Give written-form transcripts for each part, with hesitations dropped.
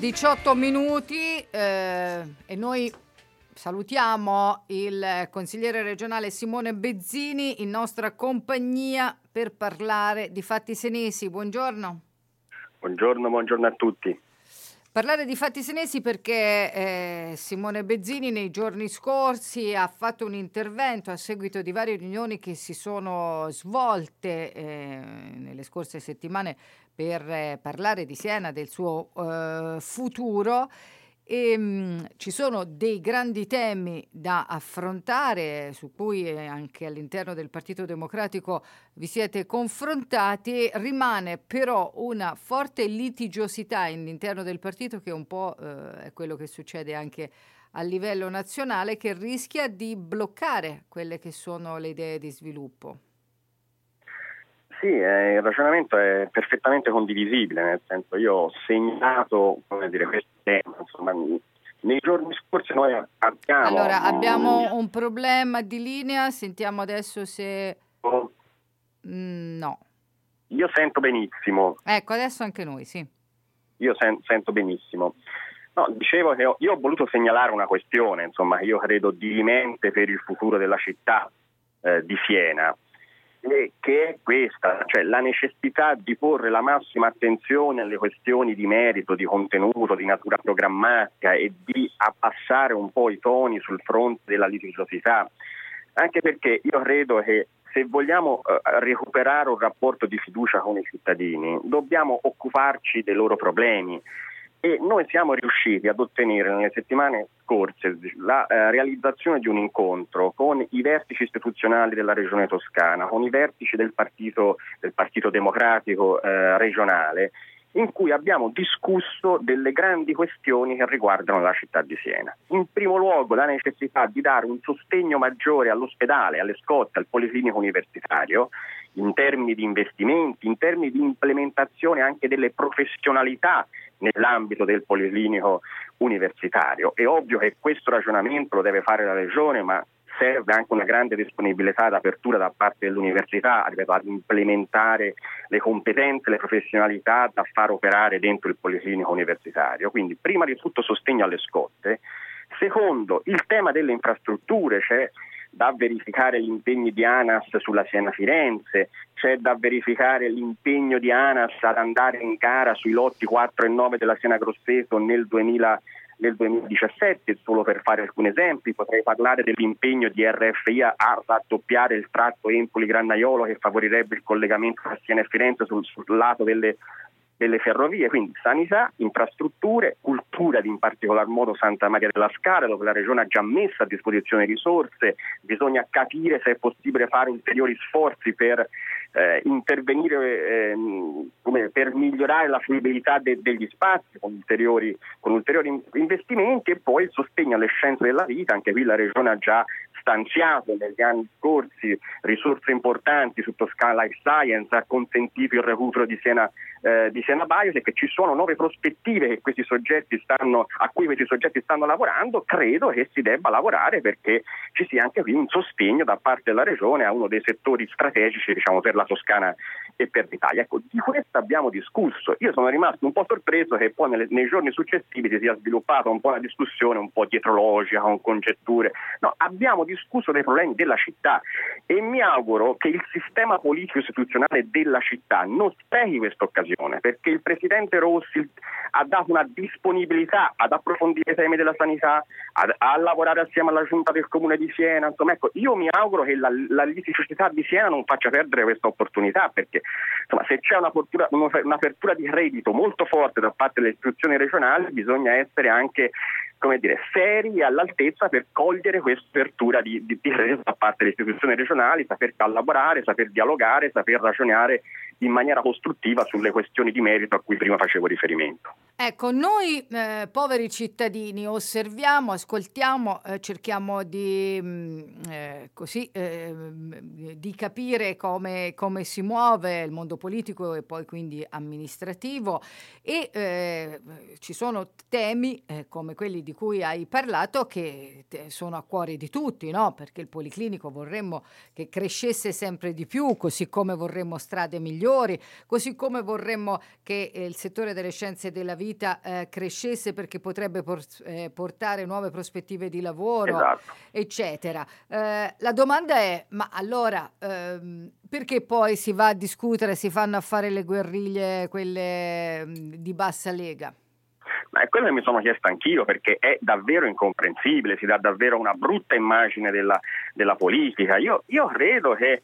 18 minuti e noi salutiamo il consigliere regionale Simone Bezzini in nostra compagnia per parlare di fatti senesi. Buongiorno. Buongiorno a tutti. Parlare di fatti senesi perché Simone Bezzini nei giorni scorsi ha fatto un intervento a seguito di varie riunioni che si sono svolte nelle scorse settimane per parlare di Siena, del suo futuro. Ci sono dei grandi temi da affrontare su cui anche all'interno del Partito Democratico vi siete confrontati. Rimane però una forte litigiosità all'interno del partito, che un po' è quello che succede anche a livello nazionale, che rischia di bloccare quelle che sono le idee di sviluppo. Sì, il ragionamento è perfettamente condivisibile, nel senso, io ho segnalato, questo tema, insomma, nei giorni scorsi noi abbiamo... Allora, abbiamo un problema di linea, sentiamo adesso se... No. Io sento benissimo. Ecco, adesso anche noi, sì. Io sento benissimo. No, dicevo che io ho voluto segnalare una questione, insomma, io credo dirimente per il futuro della città di Siena, che è questa, cioè la necessità di porre la massima attenzione alle questioni di merito, di contenuto, di natura programmatica e di abbassare un po' i toni sul fronte della litigiosità, anche perché io credo che se vogliamo recuperare un rapporto di fiducia con i cittadini, dobbiamo occuparci dei loro problemi. E noi siamo riusciti ad ottenere nelle settimane scorse la realizzazione di un incontro con i vertici istituzionali della Regione Toscana, con i vertici del Partito Democratico regionale, in cui abbiamo discusso delle grandi questioni che riguardano la città di Siena. In primo luogo la necessità di dare un sostegno maggiore all'ospedale, alle scotte, al policlinico universitario, in termini di investimenti, in termini di implementazione anche delle professionalità nell'ambito del policlinico universitario. È ovvio che questo ragionamento lo deve fare la Regione, ma serve anche una grande disponibilità d'apertura da parte dell'università ad implementare le competenze, le professionalità da far operare dentro il policlinico universitario. Quindi prima di tutto sostegno alle scotte. Secondo, il tema delle infrastrutture, cioè da verificare gli impegni di ANAS sulla Siena-Firenze, c'è da verificare l'impegno di ANAS ad andare in gara sui lotti 4 e 9 della Siena-Grosseto nel 2017, solo per fare alcuni esempi. Potrei parlare dell'impegno di RFI a raddoppiare il tratto Empoli-Grannaiolo, che favorirebbe il collegamento tra Siena e Firenze sul lato delle ferrovie. Quindi sanità, infrastrutture, cultura, ed in particolar modo Santa Maria della Scala, dove la Regione ha già messo a disposizione risorse. Bisogna capire se è possibile fare ulteriori sforzi per intervenire per migliorare la fruibilità degli spazi con ulteriori investimenti. E poi il sostegno alle scienze della vita. Anche qui la Regione ha già stanziato negli anni scorsi risorse importanti su Toscana Life Science, ha consentito il recupero di Siena Biotech. Ci sono nuove prospettive a cui questi soggetti stanno lavorando. Credo che si debba lavorare perché ci sia anche qui un sostegno da parte della Regione a uno dei settori strategici, diciamo, per la Toscana e per l'Italia. Ecco, di questo abbiamo discusso. Io sono rimasto un po' sorpreso che poi nei giorni successivi si sia sviluppata un po' una discussione un po' dietrologica, con congetture. No, abbiamo discusso dei problemi della città e mi auguro che il sistema politico istituzionale della città non sprechi questa occasione, perché il presidente Rossi ha dato una disponibilità ad approfondire i temi della sanità, a lavorare assieme alla giunta del comune di Siena. Insomma, ecco, io mi auguro che la litigiosidà di Siena non faccia perdere questa opportunità, perché insomma, se c'è un'apertura di credito molto forte da parte delle istituzioni regionali, bisogna essere anche, come dire, seri e all'altezza per cogliere questa apertura di credito da parte delle istituzioni regionali, saper collaborare, saper dialogare, saper ragionare in maniera costruttiva sulle questioni di merito a cui prima facevo riferimento. Ecco, noi poveri cittadini osserviamo, ascoltiamo, cerchiamo di capire come si muove il mondo politico e poi quindi amministrativo, e ci sono temi come quelli di di cui hai parlato, che sono a cuore di tutti, no? Perché il Policlinico vorremmo che crescesse sempre di più, così come vorremmo strade migliori, così come vorremmo che il settore delle scienze della vita crescesse, perché potrebbe portare nuove prospettive di lavoro, Esatto. eccetera. La domanda è, ma allora perché poi si va a discutere, si fanno a fare le guerriglie, quelle di bassa lega? Ma è quello che mi sono chiesto anch'io, perché è davvero incomprensibile, si dà davvero una brutta immagine della politica. Io credo che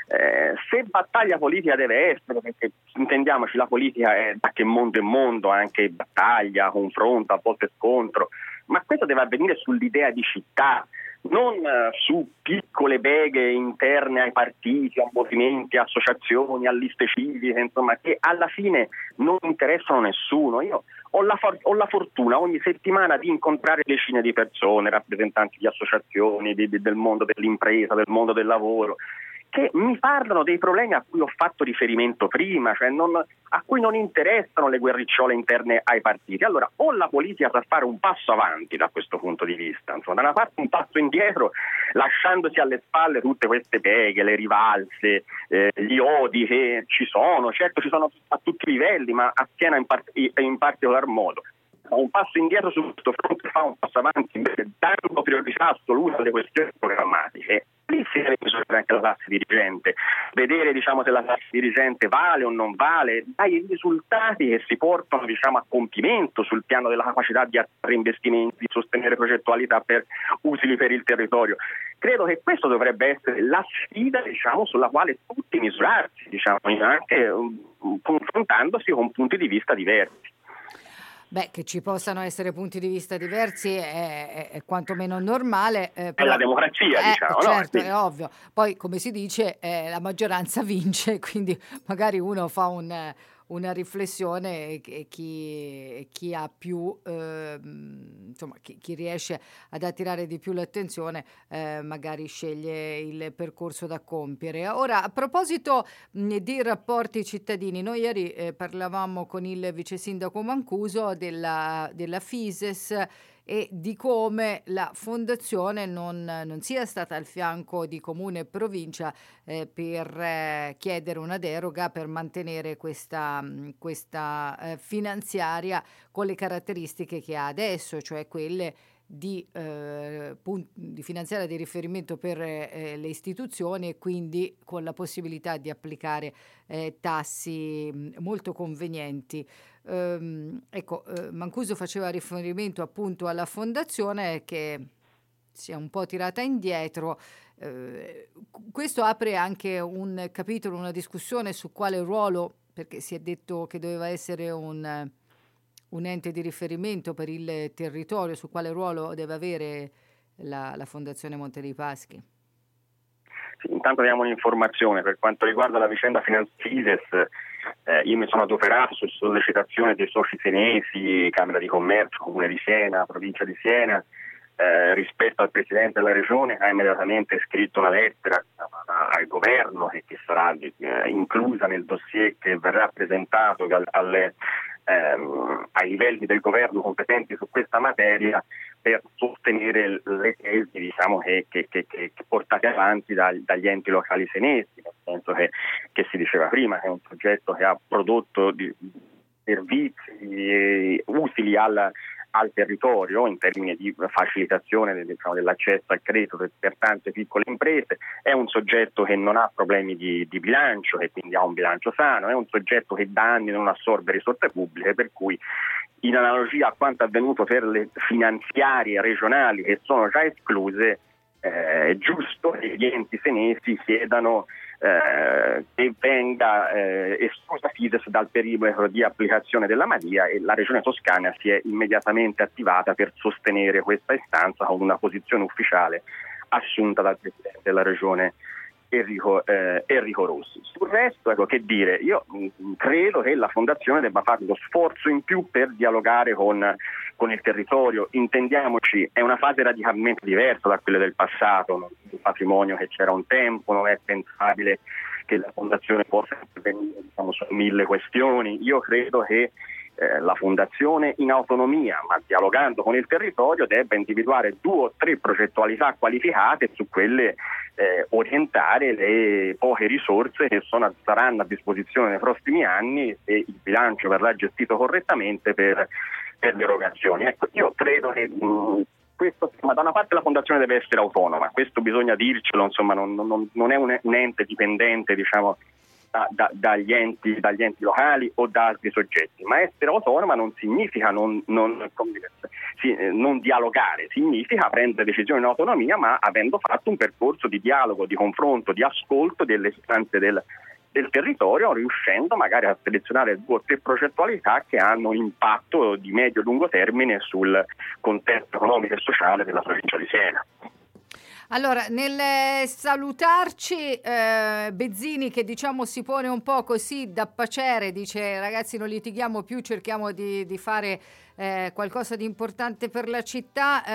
se battaglia politica deve essere, perché intendiamoci, la politica è da che mondo è mondo, anche battaglia, confronto, a volte scontro, ma questo deve avvenire sull'idea di città, non su piccole beghe interne ai partiti, a movimenti, a associazioni, a liste civiche, insomma, che alla fine non interessano nessuno. Io ho la fortuna ogni settimana di incontrare decine di persone, rappresentanti di associazioni, del mondo dell'impresa, del mondo del lavoro, che mi parlano dei problemi a cui ho fatto riferimento prima, cioè a cui non interessano le guerricciole interne ai partiti. Allora, o la politica sa fare un passo avanti da questo punto di vista, insomma, da una parte un passo indietro, lasciandosi alle spalle tutte queste beghe, le rivalse, gli odi che ci sono, certo ci sono a tutti i livelli, ma a Siena in particolar modo. Un passo indietro su questo fronte, fa un passo avanti invece dando priorità assoluta alle questioni programmatiche. Lì si deve misurare anche la classe dirigente, vedere se la classe dirigente vale o non vale, dai risultati che si portano a compimento sul piano della capacità di attrarre investimenti, di sostenere progettualità utili per il territorio. Credo che questo dovrebbe essere la sfida sulla quale tutti misurarsi, anche confrontandosi con punti di vista diversi. Beh, che ci possano essere punti di vista diversi è quantomeno normale. È Però, la democrazia, certo, no? è ovvio. Poi, come si dice, la maggioranza vince, quindi magari uno fa una riflessione e chi ha più, insomma, chi riesce ad attirare di più l'attenzione, magari sceglie il percorso da compiere. Ora, a proposito di rapporti cittadini, noi ieri parlavamo con il vice sindaco Mancuso della Fises e di come la fondazione non sia stata al fianco di comune e provincia per chiedere una deroga per mantenere questa finanziaria con le caratteristiche che ha adesso, cioè quelle di finanziaria di riferimento per le istituzioni, e quindi con la possibilità di applicare tassi molto convenienti. Mancuso faceva riferimento appunto alla fondazione che si è un po' tirata indietro. Questo apre anche un capitolo, una discussione su quale ruolo, perché si è detto che doveva essere un ente di riferimento per il territorio, su quale ruolo deve avere la Fondazione Monte dei Paschi. Sì, intanto diamo un'informazione per quanto riguarda la vicenda Fises. Io mi sono adoperato su sollecitazione dei soci senesi, Camera di Commercio, Comune di Siena, Provincia di Siena, rispetto al Presidente della Regione, ha immediatamente scritto una lettera al governo che sarà inclusa nel dossier che verrà presentato ai livelli del governo competenti su questa materia, per sostenere le tesi che portate avanti dagli enti locali senesi, nel senso che si diceva prima, che è un soggetto che ha prodotto servizi utili al territorio in termini di facilitazione dell'accesso al credito per tante piccole imprese, è un soggetto che non ha problemi di bilancio, che quindi ha un bilancio sano, è un soggetto che da anni non assorbe risorse pubbliche, per cui in analogia a quanto avvenuto per le finanziarie regionali che sono già escluse, è giusto che gli enti senesi chiedano che venga esclusa Fides dal perimetro di applicazione della Madia, e la Regione Toscana si è immediatamente attivata per sostenere questa istanza con una posizione ufficiale assunta dal Presidente della Regione Enrico Rossi. Sul resto, che dire, io credo che la Fondazione debba fare lo sforzo in più per dialogare con il territorio. Intendiamoci, è una fase radicalmente diversa da quelle del passato, il patrimonio che c'era un tempo, non è pensabile che la Fondazione possa intervenire su 1000 questioni. Io credo che la fondazione in autonomia, ma dialogando con il territorio, debba individuare 2 o 3 progettualità qualificate, su quelle orientare le poche risorse che saranno a disposizione nei prossimi anni, se il bilancio verrà gestito correttamente per le erogazioni. Ecco, io credo che questo, ma da una parte la fondazione deve essere autonoma, questo bisogna dircelo, insomma, non è un ente dipendente, diciamo, dagli enti locali o da altri soggetti, ma essere autonoma non significa non dialogare, significa prendere decisioni in autonomia, ma avendo fatto un percorso di dialogo, di confronto, di ascolto delle istanze del territorio, riuscendo magari a selezionare 2 o 3 progettualità che hanno un impatto di medio-lungo termine sul contesto economico e sociale della provincia di Siena. Allora, nel salutarci, Bezzini, che diciamo si pone un po' così da pacere, dice ragazzi non litighiamo più, cerchiamo di fare qualcosa di importante per la città,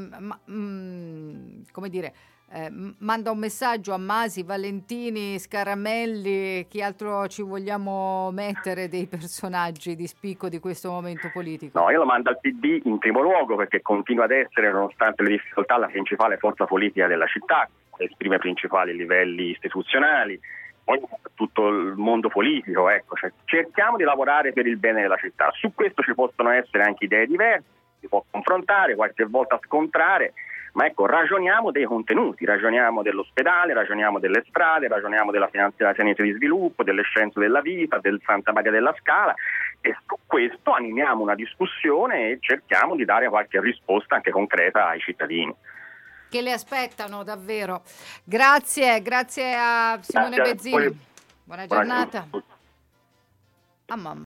come dire, manda un messaggio a Masi, Valentini, Scaramelli, chi altro ci vogliamo mettere dei personaggi di spicco di questo momento politico? No, io lo mando al PD in primo luogo, perché continua ad essere, nonostante le difficoltà, la principale forza politica della città, esprime i principali livelli istituzionali, poi tutto il mondo politico, ecco, cioè, cerchiamo di lavorare per il bene della città. Su questo ci possono essere anche idee diverse, si può confrontare, qualche volta scontrare, ma ecco, ragioniamo dei contenuti, ragioniamo dell'ospedale, ragioniamo delle strade, ragioniamo della finanziamento di sviluppo, delle scienze della vita, del Santa Maria della Scala, e su questo animiamo una discussione e cerchiamo di dare qualche risposta anche concreta ai cittadini. Che le aspettano davvero. Grazie a Simone Bezzini. Buona giornata. Ah, mamma.